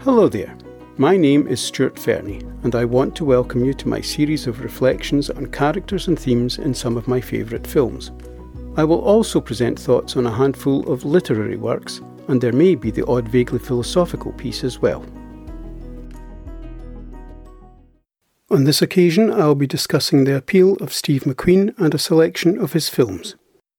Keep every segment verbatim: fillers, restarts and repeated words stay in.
Hello there, my name is Stuart Fernie and I want to welcome you to my series of reflections on characters and themes in some of my favourite films. I will also present thoughts on a handful of literary works, and there may be the odd vaguely philosophical piece as well. On this occasion I will be discussing the appeal of Steve McQueen and a selection of his films.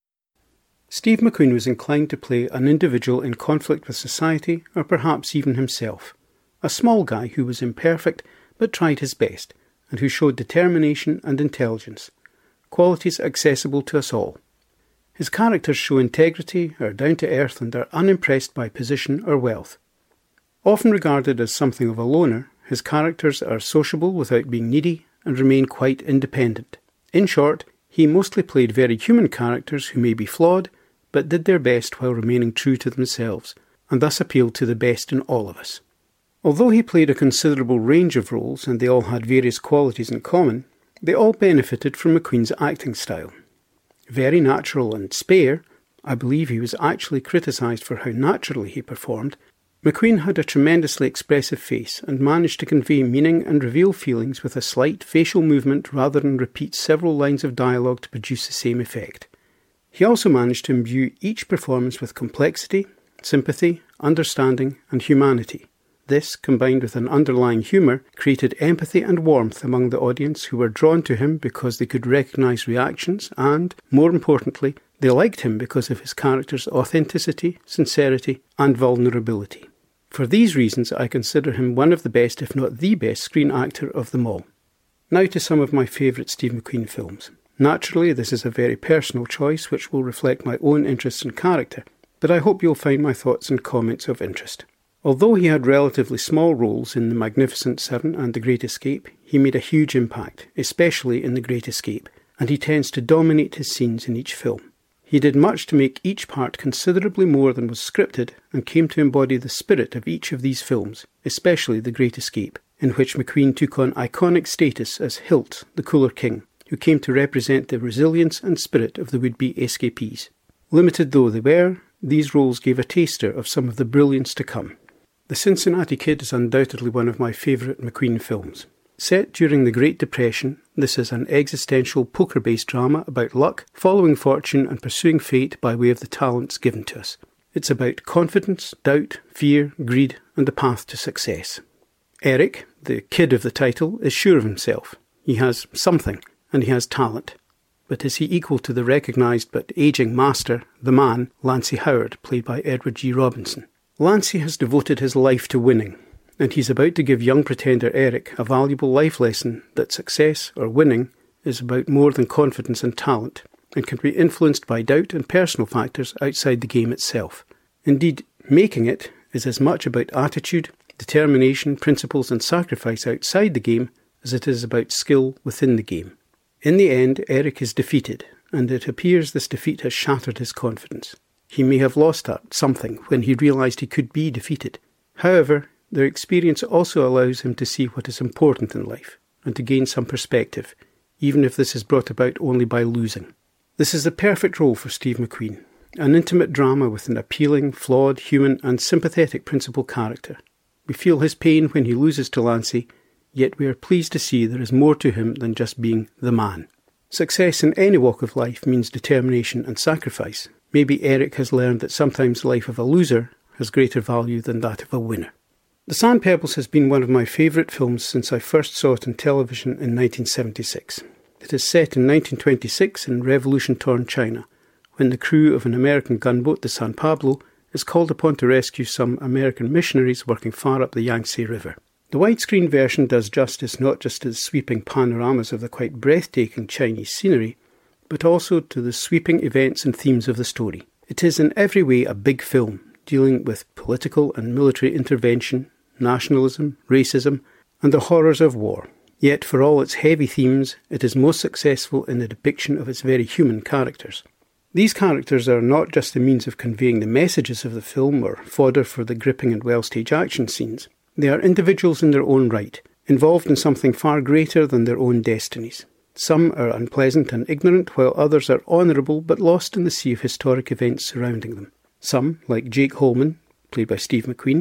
Steve McQueen was inclined to play an individual in conflict with society, or perhaps even himself. A small guy who was imperfect but tried his best, and who showed determination and intelligence, qualities accessible to us all. His characters show integrity, are down to earth, and are unimpressed by position or wealth. Often regarded as something of a loner, his characters are sociable without being needy and remain quite independent. In short, he mostly played very human characters who may be flawed, but did their best while remaining true to themselves, and thus appealed to the best in all of us. Although he played a considerable range of roles and they all had various qualities in common, they all benefited from McQueen's acting style. Very natural and spare, I believe he was actually criticised for how naturally he performed, McQueen had a tremendously expressive face and managed to convey meaning and reveal feelings with a slight facial movement rather than repeat several lines of dialogue to produce the same effect. He also managed to imbue each performance with complexity, sympathy, understanding and humanity. This, combined with an underlying humour, created empathy and warmth among the audience who were drawn to him because they could recognise reactions and, more importantly, they liked him because of his character's authenticity, sincerity and vulnerability. For these reasons I consider him one of the best, if not the best, screen actor of them all. Now to some of my favourite Steve McQueen films. Naturally, this is a very personal choice which will reflect my own interests and character, but I hope you'll find my thoughts and comments of interest. Although he had relatively small roles in The Magnificent Seven and The Great Escape, he made a huge impact, especially in The Great Escape, and he tends to dominate his scenes in each film. He did much to make each part considerably more than was scripted and came to embody the spirit of each of these films, especially The Great Escape, in which McQueen took on iconic status as Hilt, the Cooler King, who came to represent the resilience and spirit of the would-be escapees. Limited though they were, these roles gave a taster of some of the brilliance to come. The Cincinnati Kid is undoubtedly one of my favourite McQueen films. Set during the Great Depression, this is an existential poker-based drama about luck, following fortune and pursuing fate by way of the talents given to us. It's about confidence, doubt, fear, greed and the path to success. Eric, the kid of the title, is sure of himself. He has something, and he has talent. But is he equal to the recognised but ageing master, the man, Lancey Howard, played by Edward G. Robinson? Lancey has devoted his life to winning, and he's about to give young pretender Eric a valuable life lesson that success, or winning, is about more than confidence and talent, and can be influenced by doubt and personal factors outside the game itself. Indeed, making it is as much about attitude, determination, principles and sacrifice outside the game as it is about skill within the game. In the end, Eric is defeated, and it appears this defeat has shattered his confidence. He may have lost that something when he realised he could be defeated. However, their experience also allows him to see what is important in life, and to gain some perspective, even if this is brought about only by losing. This is the perfect role for Steve McQueen, an intimate drama with an appealing, flawed, human and sympathetic principal character. We feel his pain when he loses to Lancey, yet we are pleased to see there is more to him than just being the man. Success in any walk of life means determination and sacrifice. Maybe Eric has learned that sometimes the life of a loser has greater value than that of a winner. The Sand Pebbles has been one of my favourite films since I first saw it on television in nineteen seventy-six. It is set in nineteen twenty-six in revolution-torn China, when the crew of an American gunboat, the San Pablo, is called upon to rescue some American missionaries working far up the Yangtze River. The widescreen version does justice not just to the sweeping panoramas of the quite breathtaking Chinese scenery, but also to the sweeping events and themes of the story. It is in every way a big film, dealing with political and military intervention, nationalism, racism, and the horrors of war. Yet for all its heavy themes, it is most successful in the depiction of its very human characters. These characters are not just a means of conveying the messages of the film or fodder for the gripping and well-staged action scenes. They are individuals in their own right, involved in something far greater than their own destinies. Some are unpleasant and ignorant, while others are honourable but lost in the sea of historic events surrounding them. Some, like Jake Holman, played by Steve McQueen,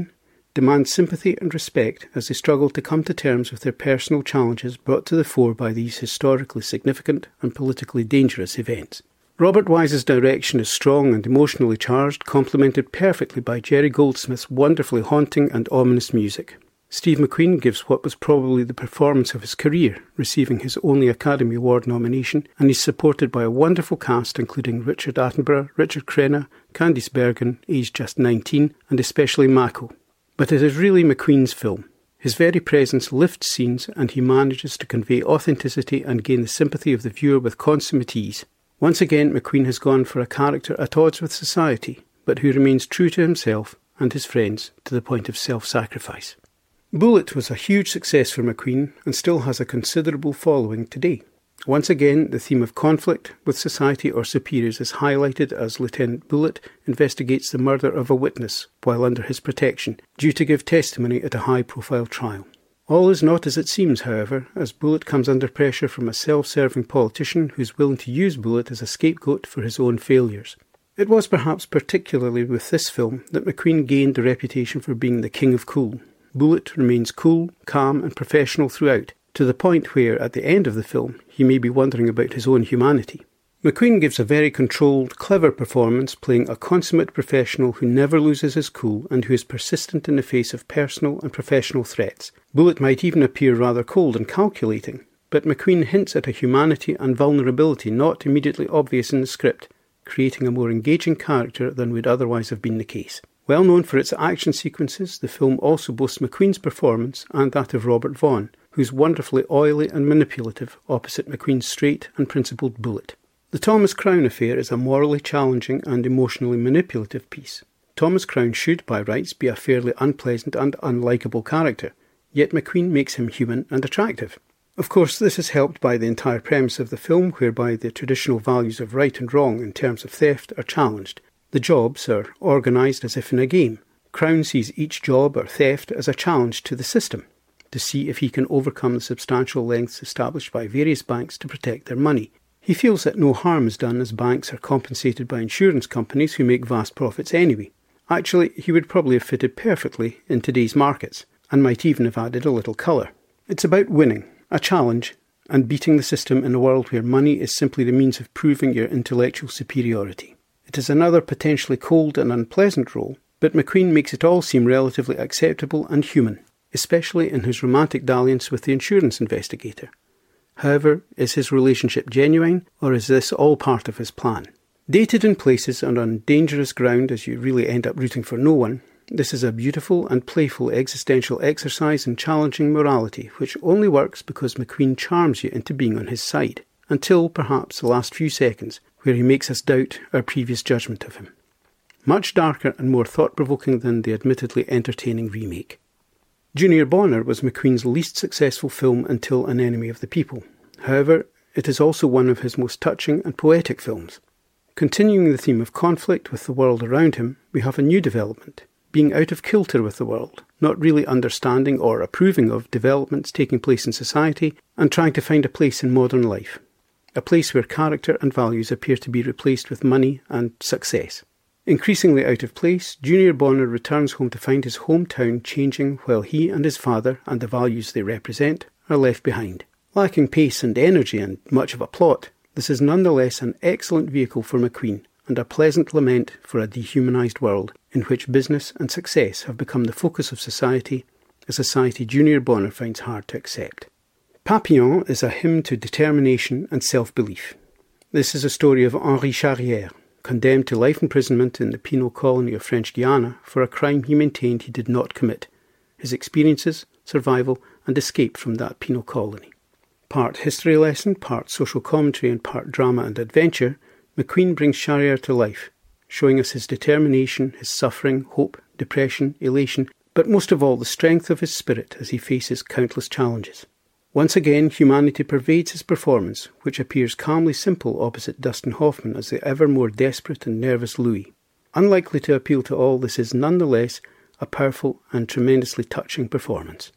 demand sympathy and respect as they struggle to come to terms with their personal challenges brought to the fore by these historically significant and politically dangerous events. Robert Wise's direction is strong and emotionally charged, complemented perfectly by Jerry Goldsmith's wonderfully haunting and ominous music. Steve McQueen gives what was probably the performance of his career, receiving his only Academy Award nomination, and he's supported by a wonderful cast including Richard Attenborough, Richard Crenna, Candice Bergen, aged just nineteen, and especially Mako. But it is really McQueen's film. His very presence lifts scenes, and he manages to convey authenticity and gain the sympathy of the viewer with consummate ease. Once again, McQueen has gone for a character at odds with society, but who remains true to himself and his friends to the point of self-sacrifice. Bullitt was a huge success for McQueen and still has a considerable following today. Once again, the theme of conflict with society or superiors is highlighted as Lieutenant Bullitt investigates the murder of a witness while under his protection, due to give testimony at a high-profile trial. All is not as it seems, however, as Bullitt comes under pressure from a self-serving politician who is willing to use Bullitt as a scapegoat for his own failures. It was perhaps particularly with this film that McQueen gained the reputation for being the king of cool. Bullitt remains cool, calm and professional throughout, to the point where, at the end of the film, he may be wondering about his own humanity. McQueen gives a very controlled, clever performance, playing a consummate professional who never loses his cool and who is persistent in the face of personal and professional threats. Bullitt might even appear rather cold and calculating, but McQueen hints at a humanity and vulnerability not immediately obvious in the script, creating a more engaging character than would otherwise have been the case. Well known for its action sequences, the film also boasts McQueen's performance and that of Robert Vaughn, who's wonderfully oily and manipulative opposite McQueen's straight and principled Bullitt. The Thomas Crown affair is a morally challenging and emotionally manipulative piece. Thomas Crown should, by rights, be a fairly unpleasant and unlikable character, yet McQueen makes him human and attractive. Of course, this is helped by the entire premise of the film, whereby the traditional values of right and wrong in terms of theft are challenged. The jobs are organised as if in a game. Crown sees each job or theft as a challenge to the system, to see if he can overcome the substantial lengths established by various banks to protect their money. He feels that no harm is done as banks are compensated by insurance companies who make vast profits anyway. Actually, he would probably have fitted perfectly in today's markets, and might even have added a little colour. It's about winning, a challenge, and beating the system in a world where money is simply the means of proving your intellectual superiority. It is another potentially cold and unpleasant role, but McQueen makes it all seem relatively acceptable and human, especially in his romantic dalliance with the insurance investigator. However, is his relationship genuine, or is this all part of his plan? Dated in places and on dangerous ground as you really end up rooting for no one, this is a beautiful and playful existential exercise in challenging morality, which only works because McQueen charms you into being on his side, until perhaps the last few seconds, where he makes us doubt our previous judgment of him. Much darker and more thought-provoking than the admittedly entertaining remake. Junior Bonner was McQueen's least successful film until An Enemy of the People. However, it is also one of his most touching and poetic films. Continuing the theme of conflict with the world around him, we have a new development, being out of kilter with the world, not really understanding or approving of developments taking place in society, and trying to find a place in modern life. A place where character and values appear to be replaced with money and success. Increasingly out of place, Junior Bonner returns home to find his hometown changing while he and his father, and the values they represent, are left behind. Lacking pace and energy and much of a plot, this is nonetheless an excellent vehicle for McQueen, and a pleasant lament for a dehumanised world in which business and success have become the focus of society, a society Junior Bonner finds hard to accept. Papillon is a hymn to determination and self-belief. This is a story of Henri Charrière, condemned to life imprisonment in the penal colony of French Guiana for a crime he maintained he did not commit, his experiences, survival and escape from that penal colony. Part history lesson, part social commentary and part drama and adventure, McQueen brings Charrière to life, showing us his determination, his suffering, hope, depression, elation, but most of all the strength of his spirit as he faces countless challenges. Once again, humanity pervades his performance, which appears calmly simple opposite Dustin Hoffman as the ever more desperate and nervous Louis. Unlikely to appeal to all, this is nonetheless a powerful and tremendously touching performance.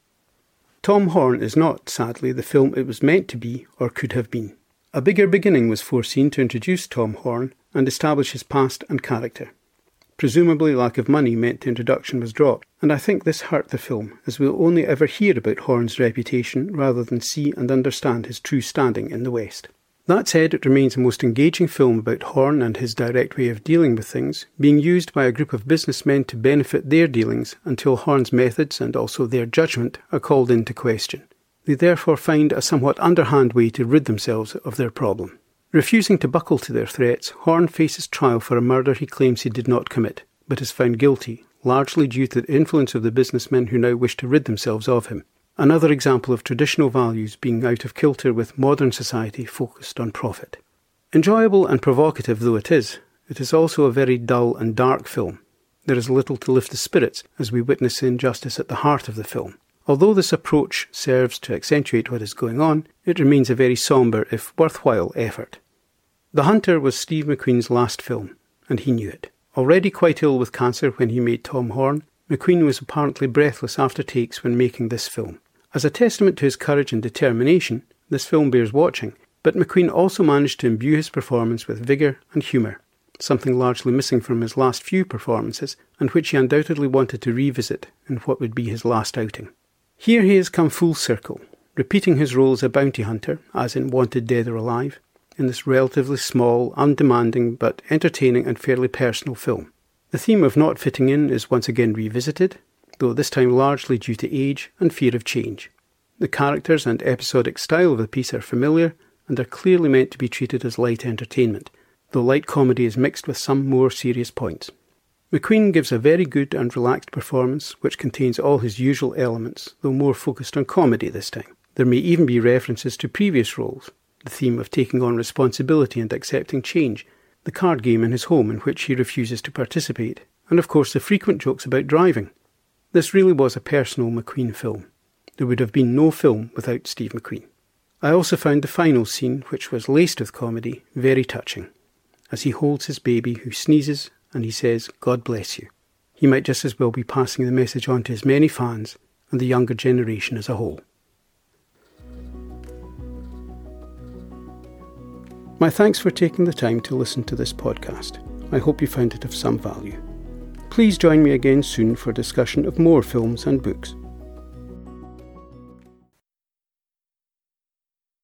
Tom Horn is not, sadly, the film it was meant to be or could have been. A bigger beginning was foreseen to introduce Tom Horn and establish his past and character. Presumably lack of money meant the introduction was dropped, and I think this hurt the film, as we'll only ever hear about Horne's reputation rather than see and understand his true standing in the West. That said, it remains a most engaging film about Horne and his direct way of dealing with things, being used by a group of businessmen to benefit their dealings until Horne's methods and also their judgment are called into question. They therefore find a somewhat underhand way to rid themselves of their problem. Refusing to buckle to their threats, Horne faces trial for a murder he claims he did not commit, but is found guilty, largely due to the influence of the businessmen who now wish to rid themselves of him. Another example of traditional values being out of kilter with modern society focused on profit. Enjoyable and provocative though it is, it is also a very dull and dark film. There is little to lift the spirits as we witness the injustice at the heart of the film. Although this approach serves to accentuate what is going on, it remains a very sombre, if worthwhile, effort. The Hunter was Steve McQueen's last film, and he knew it. Already quite ill with cancer when he made Tom Horne, McQueen was apparently breathless after takes when making this film. As a testament to his courage and determination, this film bears watching, but McQueen also managed to imbue his performance with vigour and humour, something largely missing from his last few performances, and which he undoubtedly wanted to revisit in what would be his last outing. Here he has come full circle, repeating his role as a bounty hunter, as in Wanted Dead or Alive, in this relatively small, undemanding but entertaining and fairly personal film. The theme of not fitting in is once again revisited, though this time largely due to age and fear of change. The characters and episodic style of the piece are familiar and are clearly meant to be treated as light entertainment, though light comedy is mixed with some more serious points. McQueen gives a very good and relaxed performance which contains all his usual elements, though more focused on comedy this time. There may even be references to previous roles, the theme of taking on responsibility and accepting change, the card game in his home in which he refuses to participate, and of course the frequent jokes about driving. This really was a personal McQueen film. There would have been no film without Steve McQueen. I also found the final scene, which was laced with comedy, very touching, as he holds his baby who sneezes and he says, "God bless you." He might just as well be passing the message on to his many fans and the younger generation as a whole. My thanks for taking the time to listen to this podcast. I hope you found it of some value. Please join me again soon for discussion of more films and books.